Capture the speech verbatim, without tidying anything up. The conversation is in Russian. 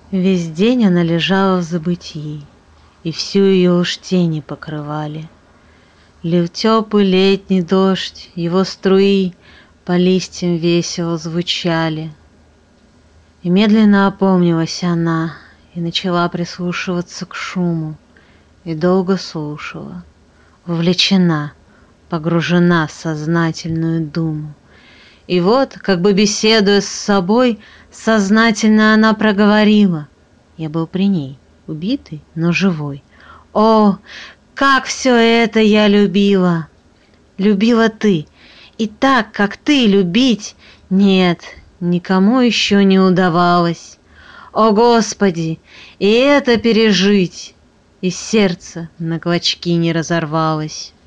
Весь день она лежала в забытии, и всю ее уж тени покрывали. Лил теплый летний дождь, его струи по листьям весело звучали. И медленно опомнилась она, и начала прислушиваться к шуму, и долго слушала, вовлечена, погружена в сознательную думу. И вот, как бы беседуя с собой, сознательно она проговорила: я был при ней, убитый, но живой. О, как все это я любила! Любила ты, и так, как ты, любить нет, никому еще не удавалось. О, Господи, и это пережить, и сердце на клочки не разорвалось.